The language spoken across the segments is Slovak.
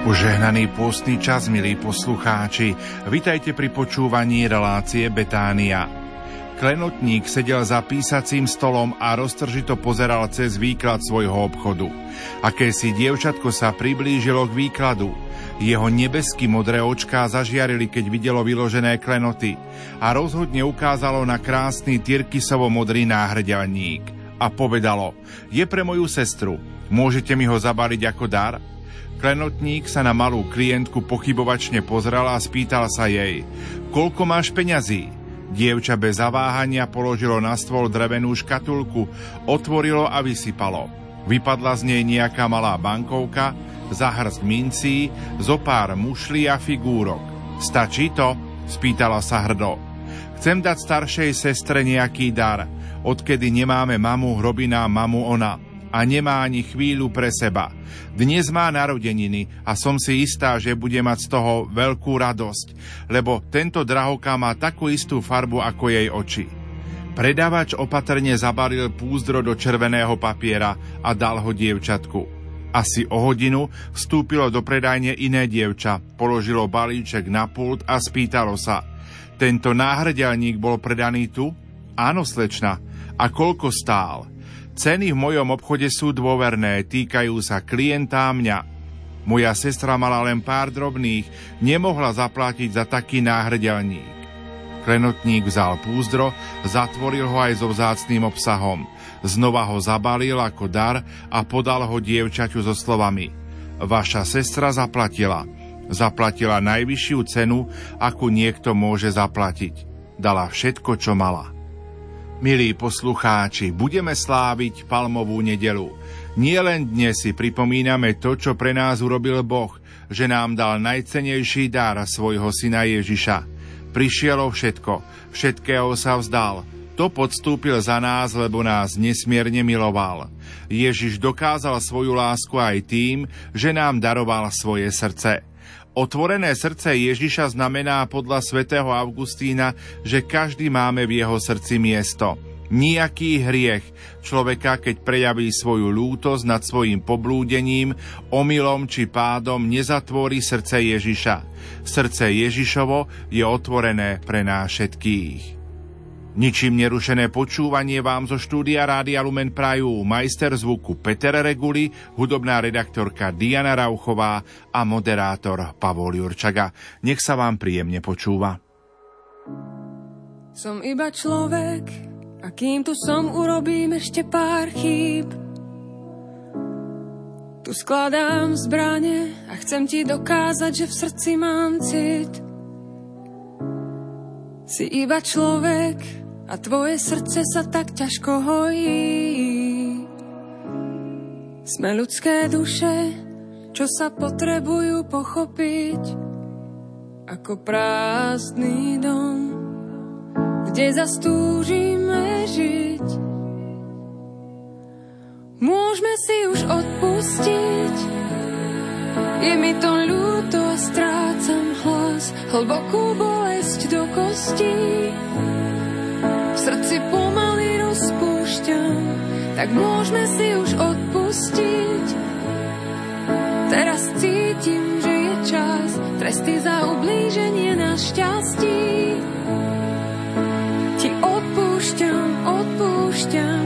Požehnaný pôstny čas, milí poslucháči, vitajte pri počúvaní relácie Betánia. Klenotník sedel za písacím stolom a roztržito pozeral cez výklad svojho obchodu. Akési dievčatko sa priblížilo k výkladu. Jeho nebesky modré očká zažiarili, keď videlo vyložené klenoty a rozhodne ukázalo na krásny tyrkysovo-modrý náhrdelník. A povedalo: je pre moju sestru, môžete mi ho zabaliť ako dar? Klenotník sa na malú klientku pochybovačne pozrel a spýtal sa jej: koľko máš peňazí? Dievča bez zaváhania položilo na stôl drevenú škatulku, otvorilo a vysypalo. Vypadla z nej nejaká malá bankovka, zahrst mincí, zopár mušlí a figúrok. Stačí to? Spýtala sa hrdo. Chcem dať staršej sestre nejaký dar. Odkedy nemáme mamu, robí nám mamu ona. A nemá ani chvíľu pre seba. Dnes má narodeniny a som si istá, že bude mať z toho veľkú radosť, lebo tento drahokám má takú istú farbu ako jej oči. Predávač opatrne zabalil púzdro do červeného papiera a dal ho dievčatku. Asi o hodinu vstúpilo do predajne iné dievča, položilo balíček na pult a spýtalo sa: tento náhrdelník bol predaný tu? Áno, slečna. A koľko stál? Ceny v mojom obchode sú dôverné, týkajú sa klienta a mňa. Moja sestra mala len pár drobných, nemohla zaplatiť za taký náhrdelník. Klenotník vzal púzdro, zatvoril ho aj so vzácnym obsahom. Znova ho zabalil ako dar a podal ho dievčaťu so slovami: vaša sestra zaplatila. Zaplatila najvyššiu cenu, akú niekto môže zaplatiť. Dala všetko, čo mala. Milí poslucháči, budeme sláviť Palmovú nedeľu. Nie len dnes si pripomíname to, čo pre nás urobil Boh, že nám dal najcennejší dar svojho syna Ježiša. Prišiel o všetko, všetkého sa vzdal. To podstúpil za nás, lebo nás nesmierne miloval. Ježiš dokázal svoju lásku aj tým, že nám daroval svoje srdce. Otvorené srdce Ježiša znamená podľa svätého Augustína, že každý máme v jeho srdci miesto. Nijaký hriech človeka, keď prejaví svoju lútosť nad svojim poblúdením, omylom či pádom, nezatvorí srdce Ježiša. Srdce Ježišovo je otvorené pre nás všetkých. Ničím nerušené počúvanie vám zo štúdia Rádia Lumen prajú majster zvuku Peter Reguli, hudobná redaktorka Diana Rauchová a moderátor Pavol Jurčaga. Nech sa vám príjemne počúva. Som iba človek a kým tu som, urobím ešte pár chýb. Tu skladám zbrane a chcem ti dokázať, že v srdci mám cit. Si iba človek a tvoje srdce sa tak ťažko hojí. Sme ľudské duše, čo sa potrebujú pochopiť, ako prázdny dom, kde zastúžime žiť. Môžeme si už odpustiť, je mi to ľúto a strácam hlas, hlbokú bolesť do kostí. V srdci pomaly rozpúšťam, tak môžeme si už odpustiť. Teraz cítim, že je čas, tresty za ublíženie na šťastí. Ti odpúšťam, odpúšťam.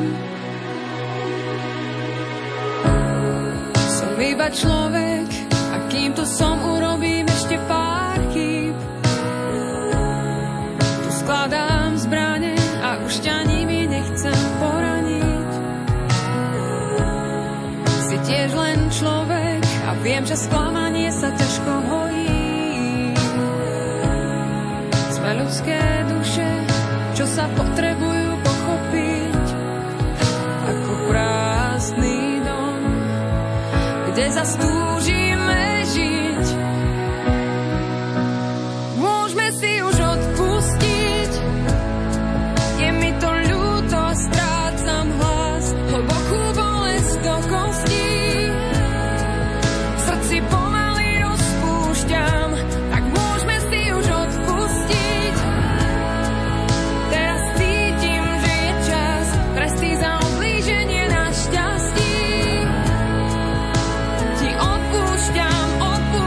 Som iba človek a kým tu som, urobím ešte pár chýb. Tu skladám zbrane a už ťa nimi nechcem poraniť. Si tiež len človek a viem, že sklamanie sa ťažko hojí. Sme ľudské duše, čo sa potrebujú pochopiť, ako prázdny dom, kde zastúžime žiť. Môžeme si už odpustiť, je mi to ľúto a strácam hlas, hlbokú bolesť do kostí. V srdci pomaly rozpúšťam, tak môžeme si už odpustiť. Teraz cítim, že je čas, tresty za oblíženie na šťastí. Ti odpúšťam, odpúšťam.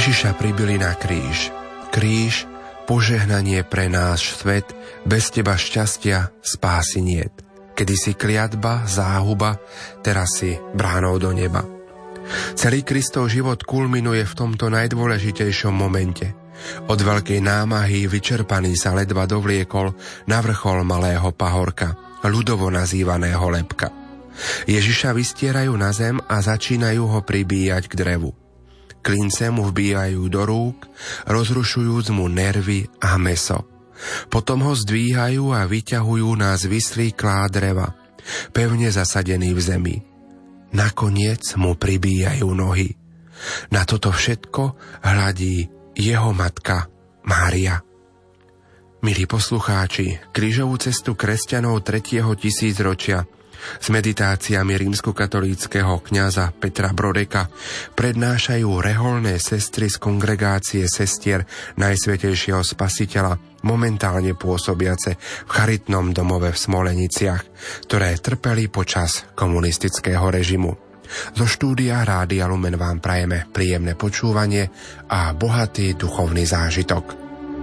Ježiša pribili na kríž. Kríž, požehnanie pre náš svet, bez teba šťastia, spásy niet. Kedysi kliatba, záhuba, teraz si bránou do neba. Celý Kristov život kulminuje v tomto najdôležitejšom momente. Od veľkej námahy vyčerpaný sa ledva dovliekol na vrchol malého pahorka, ľudovo nazývaného Lebka. Ježiša vystierajú na zem a začínajú ho pribíjať k drevu. Klince mu vbíjajú do rúk, rozrušujúc mu nervy a mäso. Potom ho zdvíhajú a vyťahujú na zvislý klád dreva, pevne zasadený v zemi. Nakoniec mu pribíjajú nohy. Na toto všetko hľadí jeho matka Mária. Milí poslucháči, krížovú cestu kresťanov 3. tisícročia s meditáciami rímskokatolíckeho kňaza Petra Brodeka prednášajú reholné sestry z kongregácie sestier Najsvätejšieho Spasiteľa, momentálne pôsobiace v charitnom domove v Smoleniciach, ktoré trpeli počas komunistického režimu. Zo štúdia Rádia Lumen vám prajeme príjemné počúvanie a bohatý duchovný zážitok.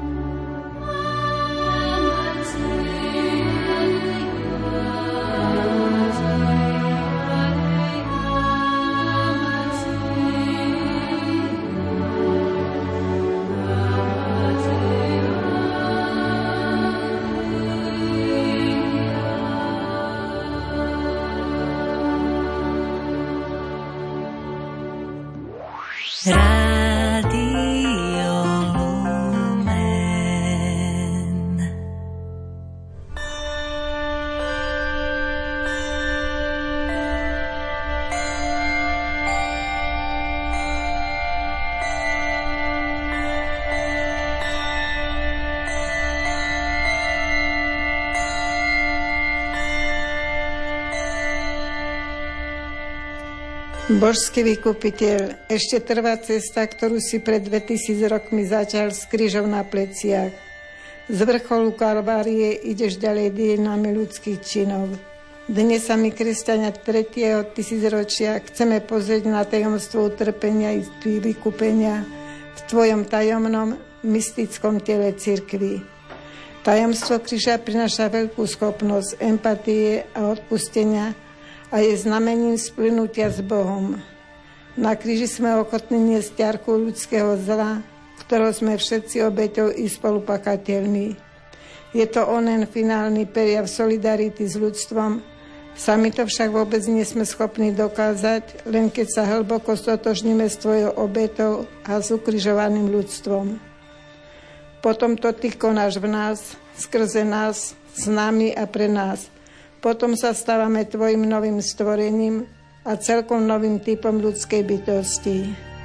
Božský vykupiteľ, ešte trvá cesta, ktorú si pred 2000 rokmi začal s krížom na pleciach. Z vrcholu Kalvárie ideš ďalej dejinami ľudských činov. Dnes sa my, kresťania 3. tisícročia, chceme pozrieť na tajomstvo utrpenia i vykúpenia v tvojom tajomnom mystickom tele cirkvi. Tajomstvo kríža prináša veľkú schopnosť empatie a odpustenia a je znamením splynutia s Bohom. Na kríži sme ochotní niesť ťarchu ľudského zla, ktorého sme všetci obeťou i spolupakateľmi. Je to onen finálny prejav solidarity s ľudstvom. Sami to však vôbec nie sme schopní dokázať, len keď sa hlboko stotožníme s tvojou obeťou a s ukrižovaným ľudstvom. Potom to ty konáš v nás, skrze nás, s nami a pre nás. Potom sa stávame tvojim novým stvorením a celkom novým typom ľudskej bytosti.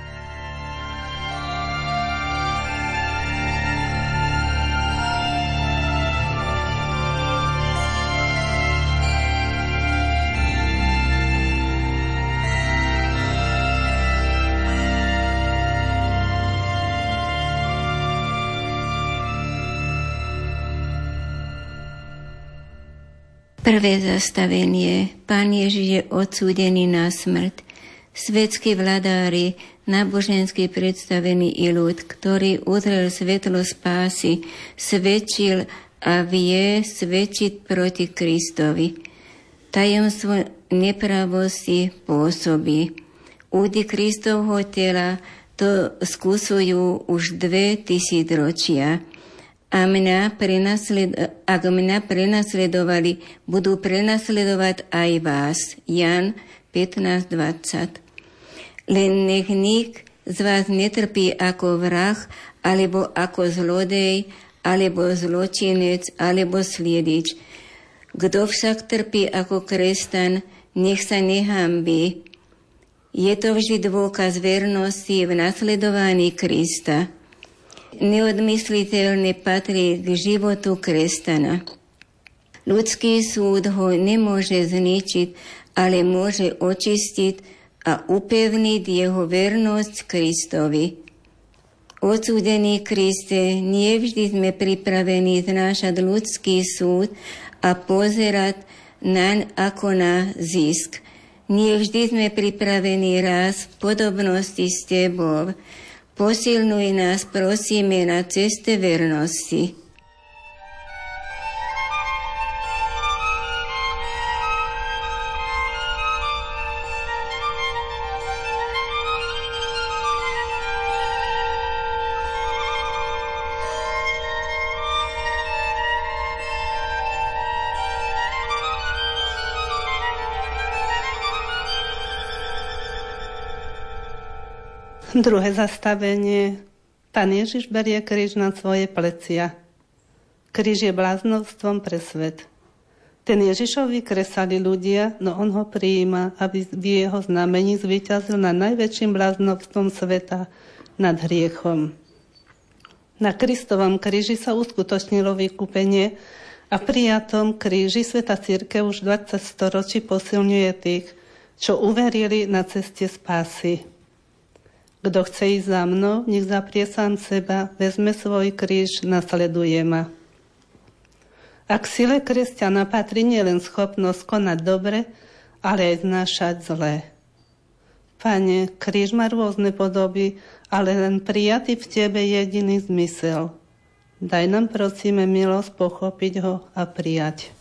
Prvé zastavenie. Pán Ježiš je odsúdený na smrť. Svetskí vladári, nábožensky predstavený i ľud, ktorý uzrel svetlo spásy, svedčil a vie svedčiť proti Kristovi. Tajomstvo nepravosti pôsobí. Údy Kristovho tela to skúsujú už 2000 ročia. Ak mňa prenasledovali, budú prenasledovať aj vás. Jan 15:20. Len nech nik z vás netrpí ako vrah, alebo ako zlodej, alebo zločinec, alebo sliedič. Kto však trpí ako kresťan, nech sa nehanbí. Je to vždy dôkaz vernosti v nasledovaní Krista. Neodmysliteľne patrí k životu kresťana. Ľudský súd ho nemôže zničiť, ale môže očistiť a upevniť jeho vernosť Kristovi. Odsúdený Kriste, nie vždy sme pripravení znášať ľudský súd a pozerať naň ako na zisk. Nie vždy sme pripravení raz v podobnosti s tebou. Posilnuj nás, prosíme, na ceste vernosti. Druhé zastavenie. Pán Ježiš berie kríž na svoje plecia. Kríž je bláznovstvom pre svet. Ten Ježišovi kresali ľudia, no on ho prijíma, aby v jeho znamení zvíťazil nad najväčším bláznovstvom sveta, nad hriechom. Na Kristovom kríži sa uskutočnilo vykúpenie a v prijatom kríži Svätá cirkev už 20 storočí posilňuje tých, čo uverili na ceste spásy. Kto chce ísť za mnou, nech zaprie sám seba, vezme svoj kríž, nasleduje ma. A k sile kresťana patrí nielen schopnosť konať dobre, ale aj znášať zlé. Pane, kríž má rôzne podoby, ale len prijatý v Tebe jediný zmysel. Daj nám, prosíme, milosť pochopiť ho a prijať.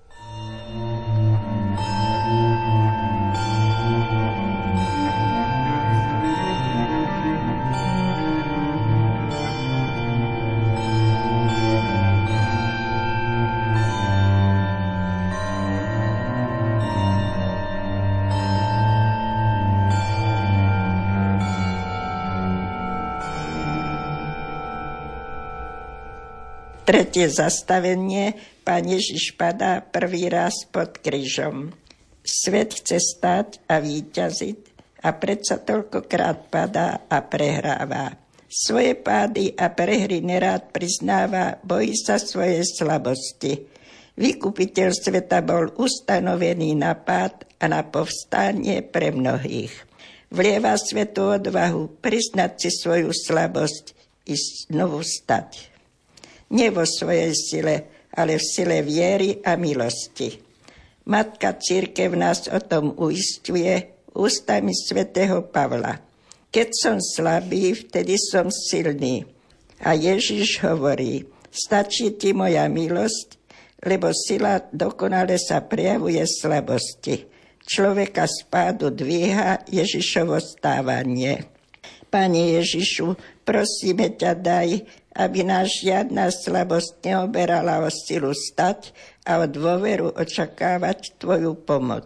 Tretie zastavenie. Pán Ježiš padá prvý raz pod krížom. Svet chce stáť a víťaziť a predsa toľkokrát padá a prehráva. Svoje pády a prehry nerád priznáva, bojí sa svojej slabosti. Vykupiteľ sveta bol ustanovený na pád a na povstanie pre mnohých. Vlieva svetu odvahu priznať si svoju slabosť i znovu stať. Nie vo svojej sile, ale v sile viery a milosti. Matka Cirkev nás o tom uisťuje ústami svätého Pavla. Keď som slabý, vtedy som silný. A Ježiš hovorí, stačí ti moja milosť, lebo sila dokonale sa prejavuje slabosti. Človeka z pádu dvíha Ježišovo stávanie. Pane Ježišu, prosíme ťa, daj, aby nás žiadna slabosť neoberala o silu stať a o dôveru očakávať Tvoju pomoc.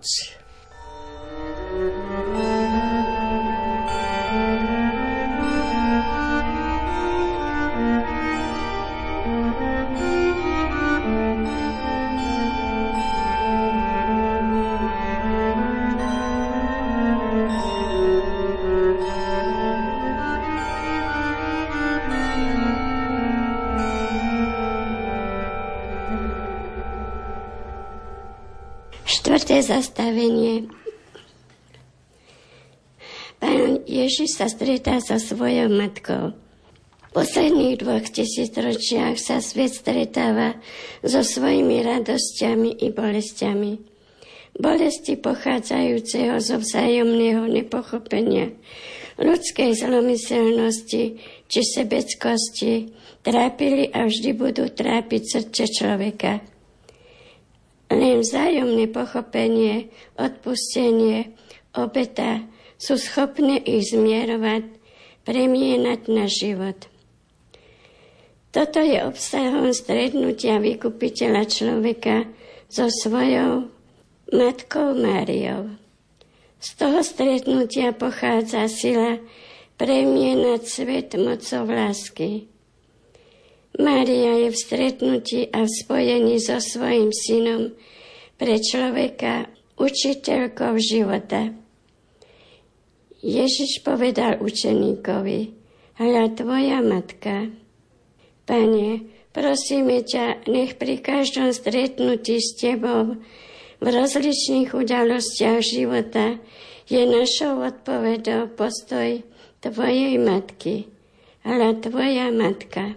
Štvrté zastavenie. Pán Ježiš sa stretá so svojou matkou. V posledných 2000 ročiach sa svet stretáva so svojimi radosťami i bolestiami. Bolesti pochádzajúceho zo vzájomného nepochopenia, ľudskej zlomyselnosti či sebeckosti trápili a vždy budú trápiť srdce človeka. Len vzájomné pochopenie, odpustenie, obeta sú schopné ich zmierovať, premienať na život. Toto je obsahom stretnutia vykupiteľa človeka so svojou matkou Máriou. Z toho stretnutia pochádza sila premienať svet mocou lásky. Mária je v stretnutí a v spojení so svojím synom pre človeka učiteľkou života. Ježiš povedal učeníkovi, hľa tvoja matka. Pane, prosíme ťa, nech pri každom stretnutí s tebou v rozličných udalostiach života je našou odpoveďou postoj tvojej matky. Hľa tvoja matka.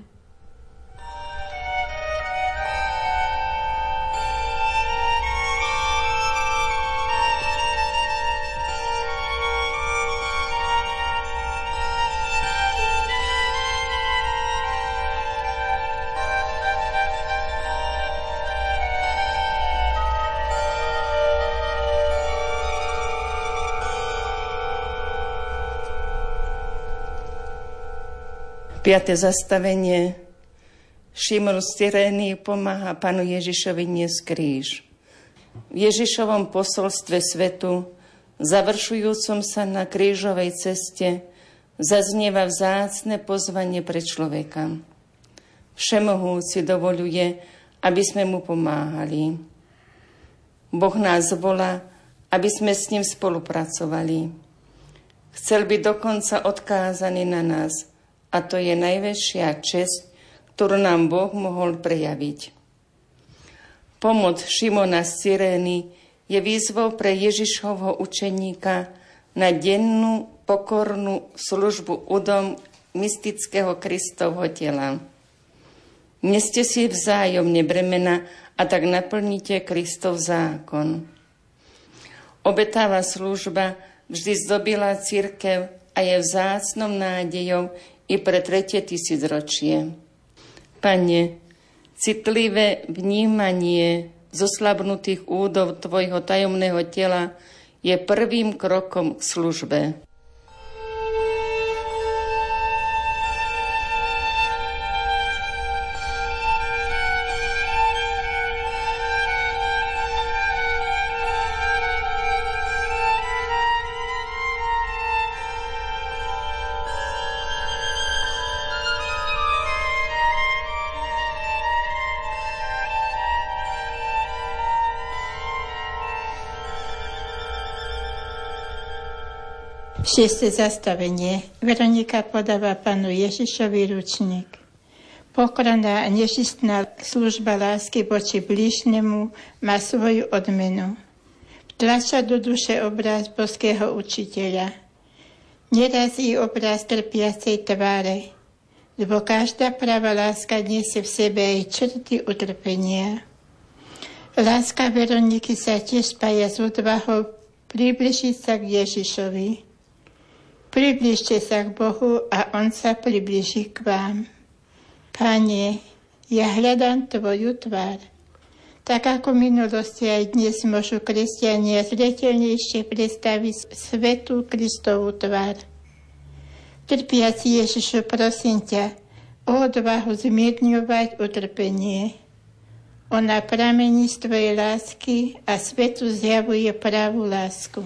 5. zastavenie. Šimon z Cyrény pomáha Pánu Ježišovi niesť kríž. V Ježišovom posolstve svetu, završujúcom sa na krížovej ceste, zaznieva vzácne pozvanie pre človeka. Všemohúci dovoľuje, aby sme mu pomáhali. Boh nás volá, aby sme s ním spolupracovali. Chcel by dokonca odkázaný na nás, a to je najväčšia česť, ktorú nám Boh mohol prejaviť. Pomoc Šimona z Cyrény je výzvou pre Ježišovho učeníka na dennú pokornú službu údom mystického Kristovho tela. Neste si vzájomne bremena a tak naplníte Kristov zákon. Obetavá služba vždy zdobila cirkev a je vzácnou nádejou i pre 3. tisícročie. Pane, citlivé vnímanie zoslabnutých údov Tvojho tajomného tela je prvým krokom k službe. Šieste zastavenie. Veronika podáva Pánu Ježišovi ručník. Pokorná a nežistná služba lásky voči blížnemu má svoju odmenu. Vtlača do duše obraz boského učiteľa. Nerazí obraz trpiacej tváre, lebo každá pravá láska nesie v sebe aj črty utrpenia. Láska Veroniky sa tiež spája s odvahou približiť sa k Ježišovi. Približte sa k Bohu a On sa približí k vám. Pane, ja hľadám Tvoju tvár. Tak ako v minulosti aj dnes môžu kresťania zreteľnejšie predstaviť svätú Kristovú tvár. Trpiaci Ježišu, prosím ťa o odvahu zmierňovať utrpenie. Ona pramení z Tvojej lásky a svetu zjavuje pravú lásku.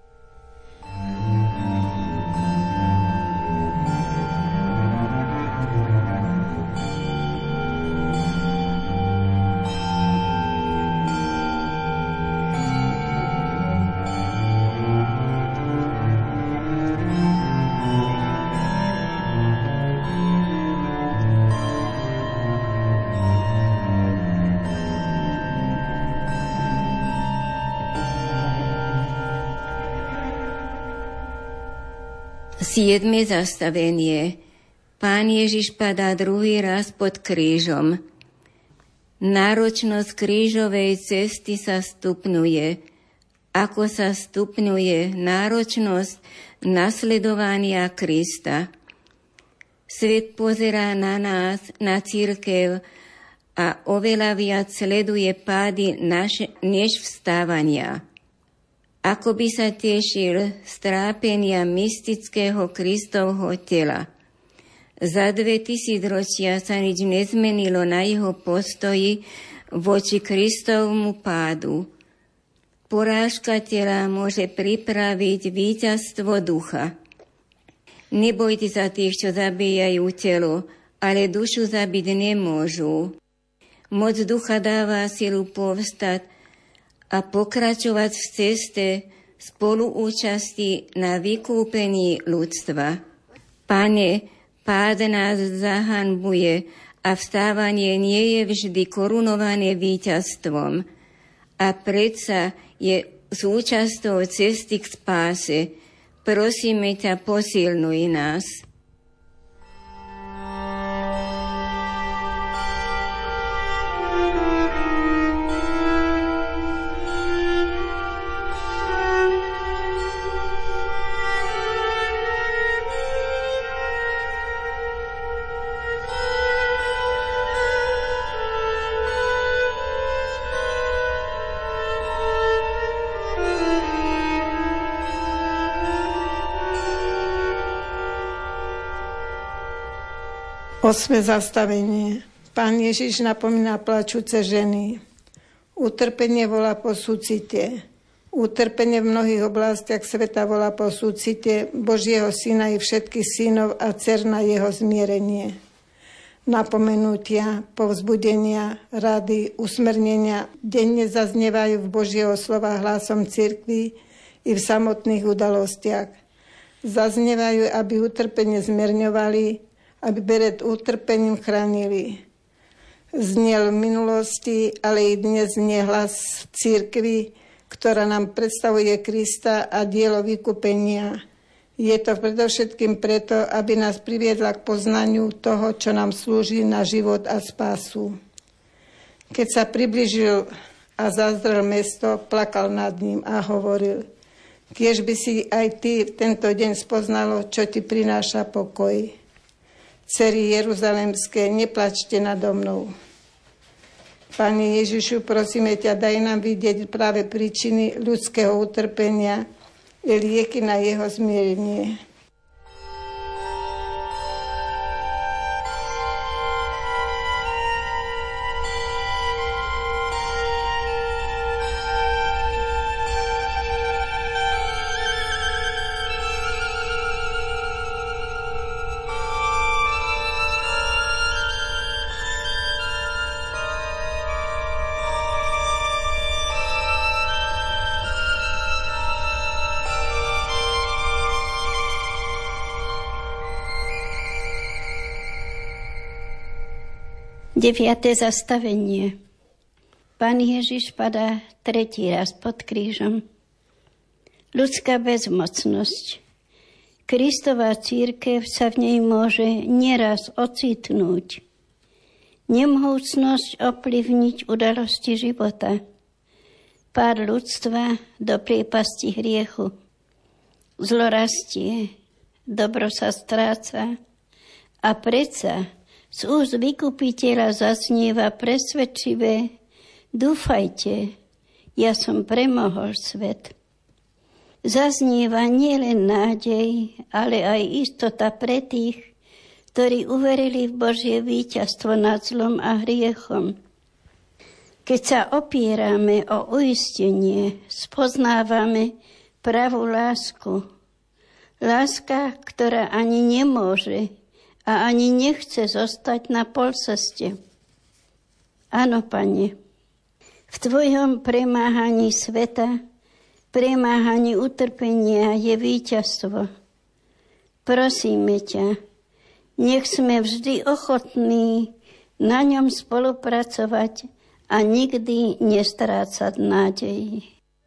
Siedme zastavenie. Pán Ježiš padá druhý raz pod krížom. Náročnosť krížovej cesty sa stupňuje. Ako sa stupňuje náročnosť nasledovania Krista. Svet pozerá na nás, na cirkev a oveľa viac sleduje pády než vstávania. Ako by sa tešil z trápenia mystického Kristovho tela. Za 2000 ročia sa nič nezmenilo na jeho postoji voči Kristovmu pádu. Porážka tela môže pripraviť víťazstvo ducha. Nebojte sa tých, čo zabíjajú telo, ale dušu zabiť nemôžu. Moc ducha dáva silu povstať a pokračovať v ceste spoluúčasti na vykúpení ľudstva. Pane, pád nás zahanbuje a vstávanie nie je vždy korunované víťazstvom. A predsa je súčasťou cesty k spáse. Prosíme ťa, posilnuj nás. Osme zastavenie. Pán Ježiš napomína plačúce ženy. Utrpenie volá po súcite. Utrpenie v mnohých oblastiach sveta volá po súcite Božieho syna i všetkých synov a dcer na jeho zmierenie. Napomenutia, povzbudenia, rady, usmernenia denne zaznievajú v Božieho slova hlasom cirkvi i v samotných udalostiach. Zaznievajú, aby utrpenie zmierňovali, aby pred utrpením chránili. Zniel v minulosti, ale i dnes znie hlas v cirkvi, ktorá nám predstavuje Krista a dielo vykúpenia. Je to predovšetkým preto, aby nás priviedla k poznaniu toho, čo nám slúži na život a spásu. Keď sa priblížil a zazrel mesto, plakal nad ním a hovoril: Kiež by si aj ty tento deň spoznalo, čo ti prináša pokoj. Dcery jeruzalemské, neplačte nado mnou. Pane Ježišu, prosíme ťa, daj nám vidieť práve príčiny ľudského utrpenia i lieky na jeho zmierenie. 9. zastavenie. Pán Ježiš padá 3. raz pod krížom. Ľudská bezmocnosť. Kristova cirkev sa v nej môže nieraz ocitnúť. Nemohúcnosť ovplyvniť udalosti života. Pád ľudstva do priepasti hriechu. Zlo rastie, dobro sa stráca a predsa z úst vykupiteľa zaznieva presvedčivé: dúfajte, ja som premohol svet. Zaznieva nielen nádej, ale aj istota pre tých, ktorí uverili v Božie víťazstvo nad zlom a hriechom. Keď sa opierame o uistenie, spoznávame pravú lásku. Láska, ktorá ani nemôže a ani nechce zostať na polceste. Áno, Pane, v Tvojom premáhaní sveta, premáhaní utrpenia je víťazstvo. Prosíme ťa, nech sme vždy ochotní na ňom spolupracovať a nikdy nestrácať nádej.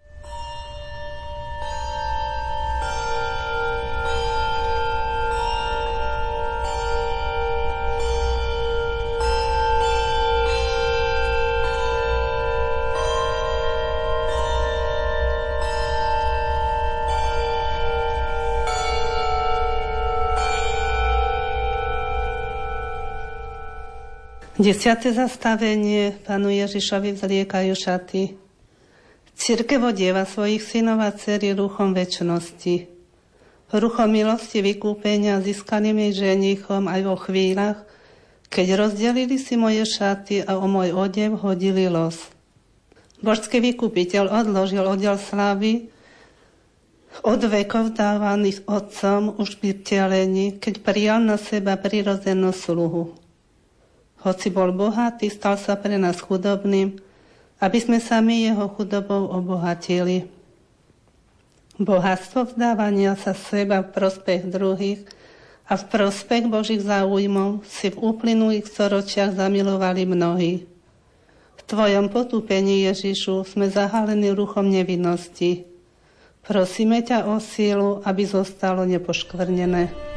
Desiate zastavenie. Pánu Ježišovi vzliekajú šaty. Cirkev odieva svojich synov a dcery ruchom večnosti. Ruchom milosti vykúpenia získanými ženichom aj vo chvíľach, keď rozdelili si moje šaty a o môj odev hodili los. Božský vykúpiteľ odložil odev slávy od vekov dávaný Otcom už pri vtelení, keď prijal na seba prirodzenú sluhu. Hoci bol bohatý, stal sa pre nás chudobným, aby sme sami jeho chudobou obohatili. Bohatstvo vzdávania sa seba v prospech druhých a v prospech Božích záujmov si v uplynulých storočiach zamilovali mnohí. V Tvojom potúpení, Ježišu, sme zahalení ruchom nevinnosti. Prosíme ťa o sílu, aby zostalo nepoškvrnené.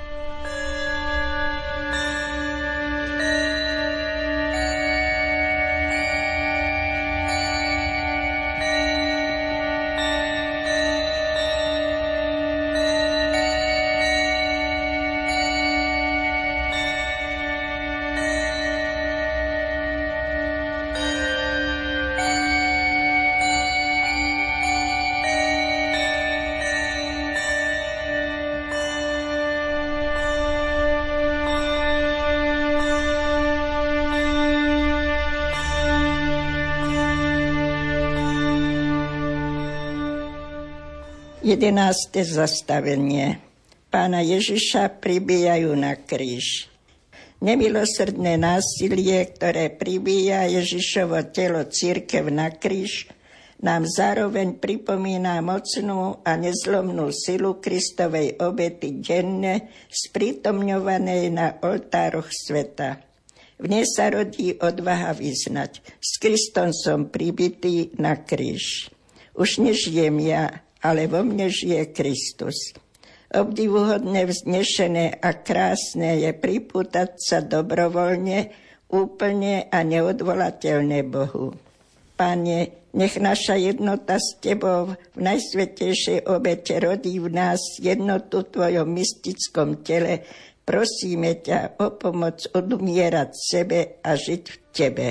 11. zastavenie. Pána Ježiša pribíjajú na kríž. Nemilosrdné násilie, ktoré pribíja Ježišovo telo cirkev na kríž, nám zároveň pripomína mocnú a nezlomnú silu Kristovej obety denne sprítomňovanej na oltároch sveta. V nej sa rodí odvaha vyznať: s Kristom som pribitý na kríž. Už nežijem ja, ale vo mne žije Kristus. Obdivuhodné, vznešené a krásne je pripútať sa dobrovoľne, úplne a neodvolateľné Bohu. Pane, nech naša jednota s Tebou v najsvätejšej obete rodí v nás jednotu v Tvojom mystickom tele. Prosíme ťa o pomoc odumierať sebe a žiť v Tebe.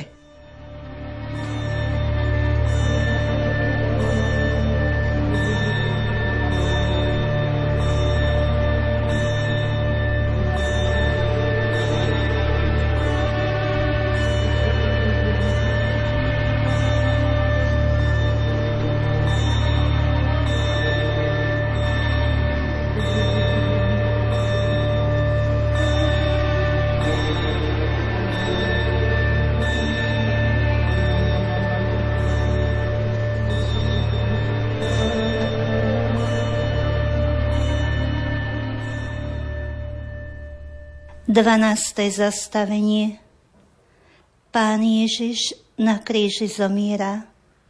Dvanáste zastavenie. Pán Ježiš na kríži zomiera.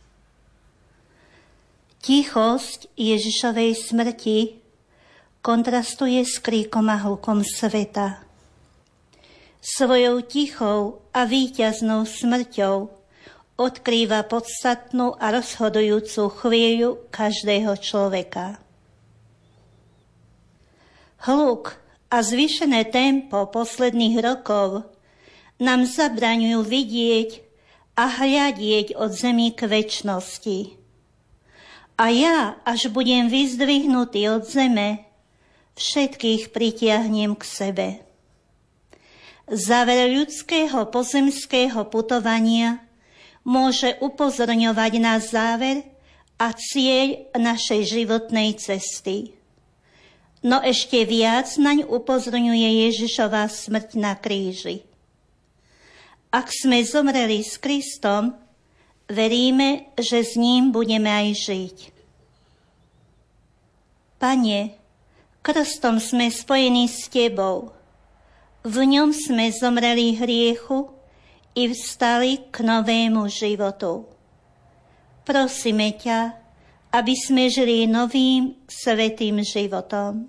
Tichosť Ježišovej smrti kontrastuje s kríkom a hlukom sveta. Svojou tichou a víťaznou smrťou odkrýva podstatnú a rozhodujúcu chvíľu každého človeka. Hluk a zvýšené tempo posledných rokov nám zabraňujú vidieť a hľadieť od zemi k večnosti. A ja, až budem vyzdvihnutý od zeme, všetkých pritiahnem k sebe. Záver ľudského pozemského putovania môže upozorňovať na záver a cieľ našej životnej cesty. No ešte viac naň upozorňuje Ježišova smrť na kríži. Ak sme zomreli s Kristom, veríme, že s ním budeme aj žiť. Pane, krstom sme spojení s Tebou. V ňom sme zomreli hriechu i vstali k novému životu. Prosíme ťa, aby sme žili novým, svätým životom.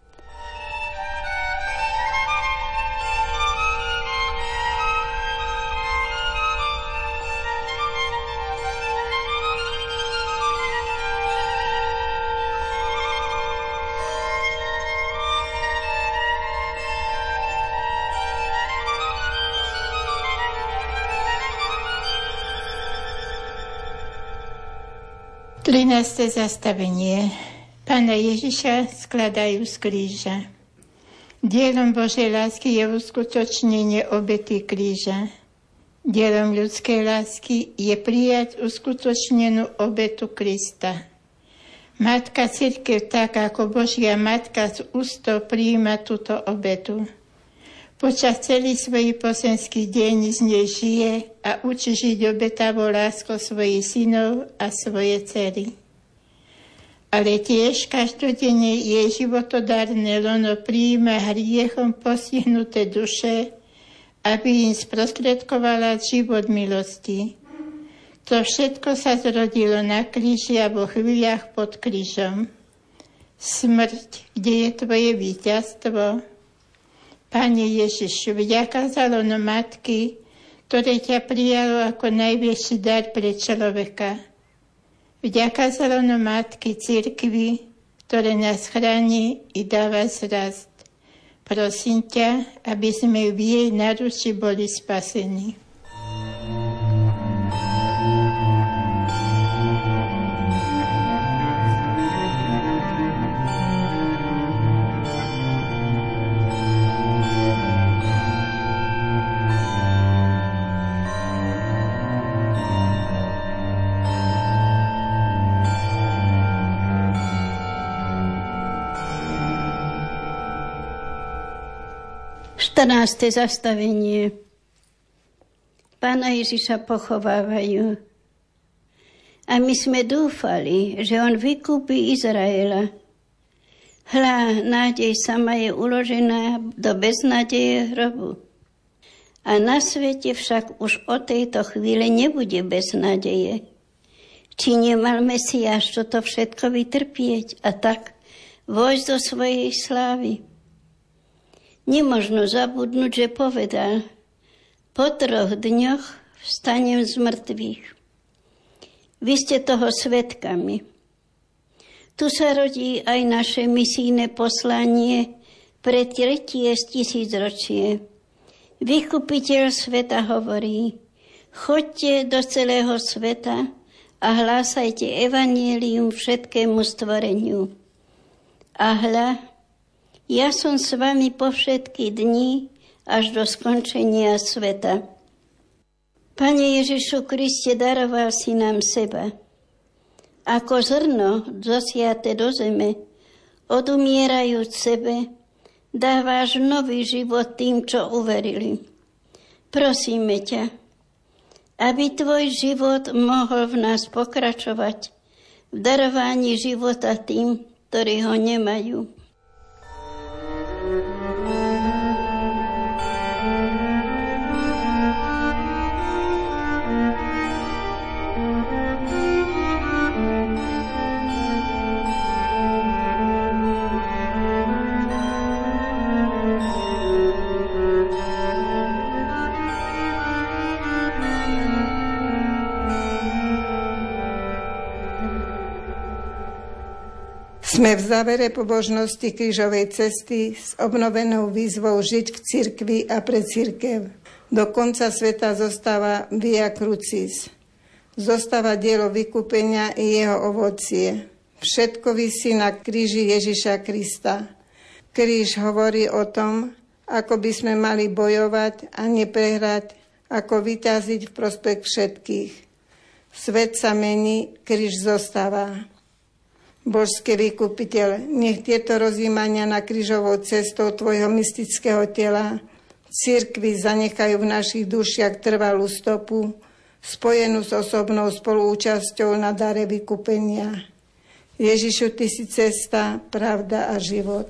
Trinásté zastavenie. Pána Ježiša skladajú z kríža. Dielom Božej lásky je uskutočnenie obety kríža. Dielom ľudskej lásky je prijať uskutočnenú obetu Krista. Matka cirkev, tak ako Božia matka z ústov prijíma túto obetu. Počas celých svojich pozemských deň z nej žije a učí žiť obetavou láskou svojich synov a svoje dcery. Ale tiež každodenne jej životodárne lono prijíma hriechom postihnuté duše, aby im sprostredkovala život milosti. To všetko sa zrodilo na kríži a vo chvíľach pod krížom. Smrť, kde je tvoje víťazstvo? Pane Ježišu, vďaka za lono matky, ktoré ťa prijalo ako najväčší dar pre človeka. Vďaka za lono matky cirkvi, ktoré nás chráni i dáva zrast. Prosím ťa, aby sme v jej náruči boli spasení. 14. zastavenie. Pána Ježiša pochovávajú. A my sme dúfali, že on vykúpi Izraela. Hľa, nádej sama je uložená do beznádeje hrobu. A na svete však už od tejto chvíle nebude beznádeje. Či nemal Mesiáš toto všetko vytrpieť a tak vojsť do svojej slávy? Nemožno zabudnúť, že povedal: po 3 dňoch vstanem z mŕtvych. Vy ste toho svedkami. Tu sa rodí aj naše misijné poslanie pre 3. tisícročie. Vykupiteľ sveta hovorí: choďte do celého sveta a hlásajte evanjelium všetkému stvoreniu. A hľa, ja som s vami po všetky dni až do skončenia sveta. Pane Ježišu Kriste, daroval si nám seba. Ako zrno zosiate do zeme, odumierajúc sebe, dávaš nový život tým, čo uverili. Prosíme ťa, aby tvoj život mohol v nás pokračovať v darovaní života tým, ktorí ho nemajú. Sme v závere pobožnosti krížovej cesty s obnovenou výzvou žiť v cirkvi a pre cirkev. Do konca sveta zostáva Via Crucis. Zostáva dielo vykúpenia i jeho ovocie. Všetko visí na kríži Ježiša Krista. Kríž hovorí o tom, ako by sme mali bojovať a neprehrať, ako vyťaziť v prospech všetkých. Svet sa mení, kríž zostáva. Božský vykupiteľ, nech tieto rozjímania na krížovou cestou tvojho mystického tela cirkvi zanechajú v našich dušiach trvalú stopu, spojenú s osobnou spoluúčasťou na dare vykupenia. Ježišu, ty si cesta, pravda a život.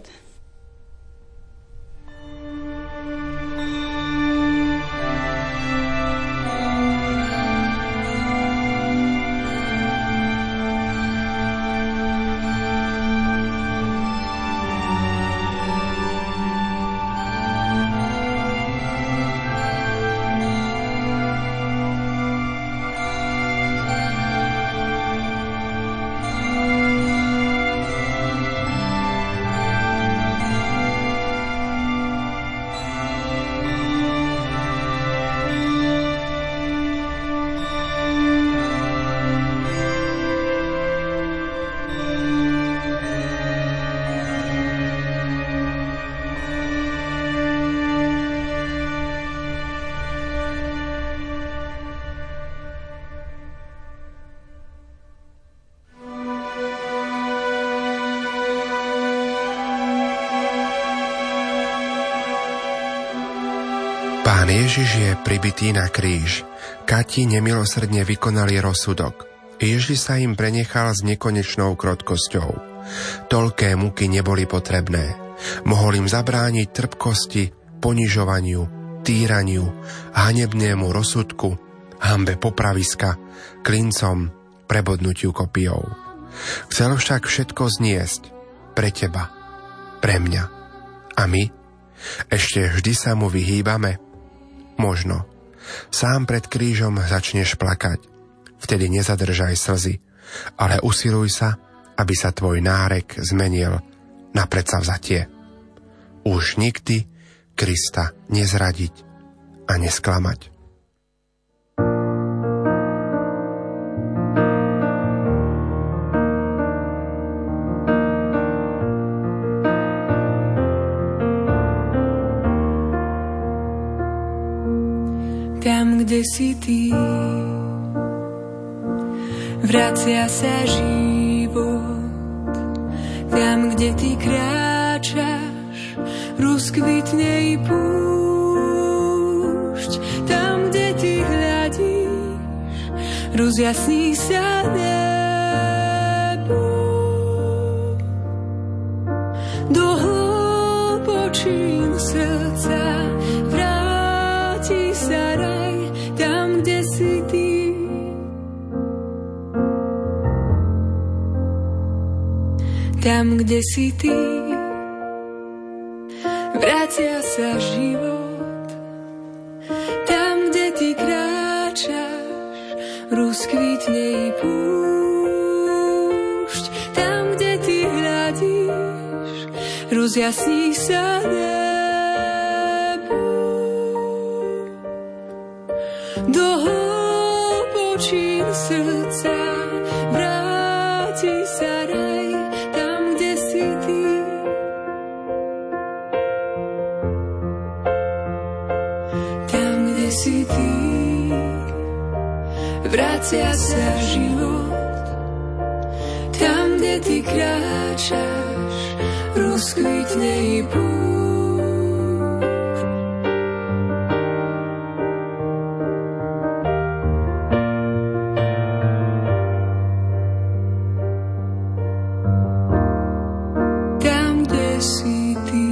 Pán Ježiš je pribitý na kríž. Kati nemilosrdne vykonali rozsudok. Ježiš sa im prenechal s nekonečnou krotkosťou. Toľké muky neboli potrebné. Mohol im zabrániť trpkosti, ponižovaniu, týraniu, hanebnému rozsudku, hanbe popraviska, klincom, prebodnutiu kopijou. Chcel však všetko zniesť pre teba, pre mňa. A my? Ešte vždy sa mu vyhýbame? Možno. Sám pred krížom začneš plakať. Vtedy nezadržaj slzy, ale usiluj sa, aby sa tvoj nárek zmenil na predsavzatie. Už nikdy Krista nezradiť a nesklamať. Tam, kde si ty, vracia sa život. Tam, kde ty kráčaš, rozkvitne i púšť. rozjasní sa nebo. Do hlbočín srdca vráti sa raj, tam, kde si ty. Tam, kde si ty, vracia sa život. Tam, kde ty kráčaš, rozkvitne i púšť. Tam, kde ty hľadíš, rozjasní sa nebo. Do hlbočín srdca vráti sa raj, tam, kde si ty. Tam, kde si ty, vracia sa život. Tam, kde ty kráčaš, rozkvitne i púšť. Tam, kde si ty.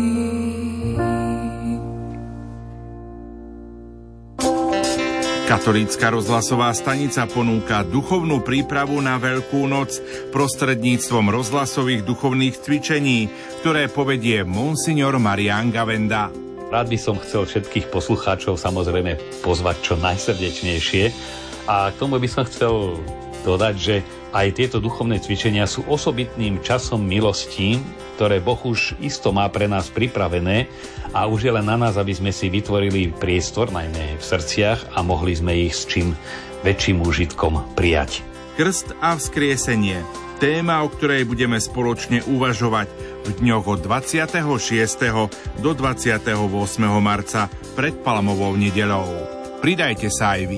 Katolícka rozhlasová stanica ponúka duchovnú prípravu na Veľkú noc prostredníctvom rozhlasových duchovných cvičení, ktoré povedie monsignor Marián Gavenda. Rád by som chcel všetkých poslucháčov samozrejme pozvať čo najsrdečnejšie a k tomu by som chcel dodať, že aj tieto duchovné cvičenia sú osobitným časom milostí, ktoré Boh už isto má pre nás pripravené a už je len na nás, aby sme si vytvorili priestor, najmä v srdciach, a mohli sme ich s čím väčším úžitkom prijať. Krst a vzkriesenie. Téma, o ktorej budeme spoločne uvažovať v dňoch od 26. do 28. marca pred Palmovou nedeľou. Pridajte sa aj vy.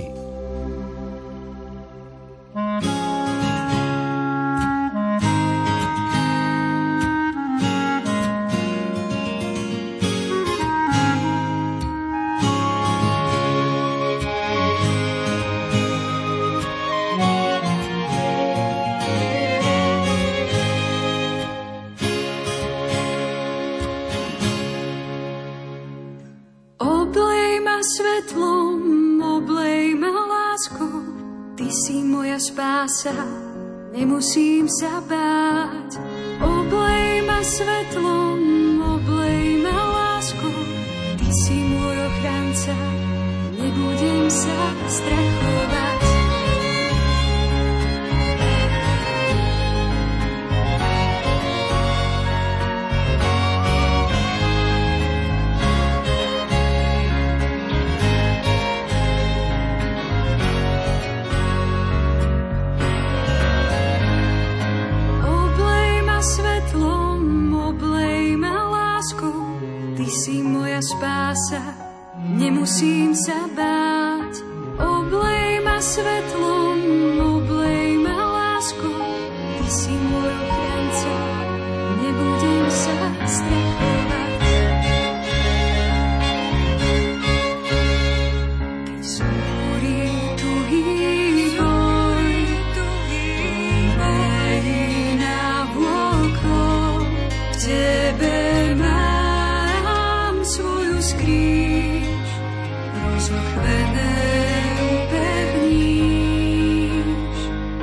Spása, nemusím sa báť. Oblej ma svetlom, oblej ma láskou. Ty si môj ochranca, nebudem sa strachovať. Spása, nemusím sa báť. Oblej ma svetlom, oblej ma láskou. Ty si môj ochranca, nebudem sa strachovať. Keď zúri tuhý boj, na vôkol, v tebe skrýš, rozochvené upevníš.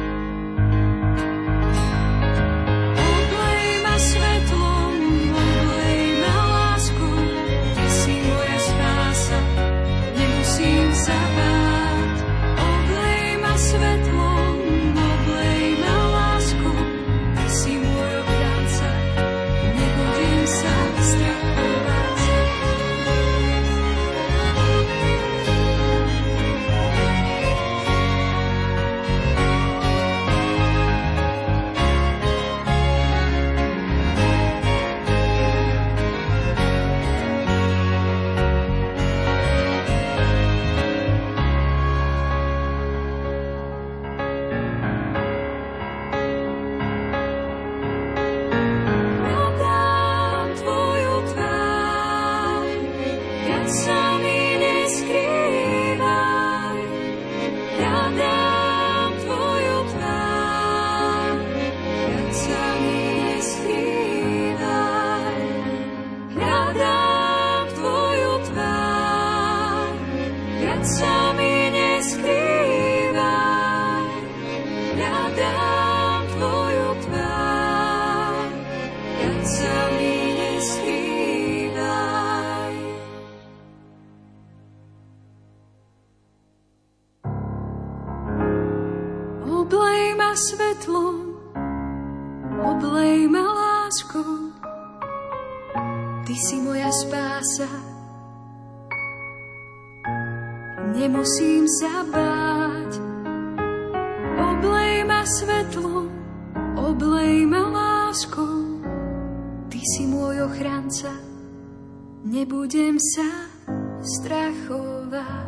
Oblej ma svetlom, oblej ma láskou, ty si moja spása, nemusím sa báť. Oblej ma svetlom, oblej ma láskou, ty si môj ochranca, nebudem sa strachovať. Oblej ma svetlom, oblej ma láskou, ty si moja spása. Nemusím sa báť, oblej ma svetlom, oblej ma láskou, ty si môj ochranca, nebudem sa strachovať.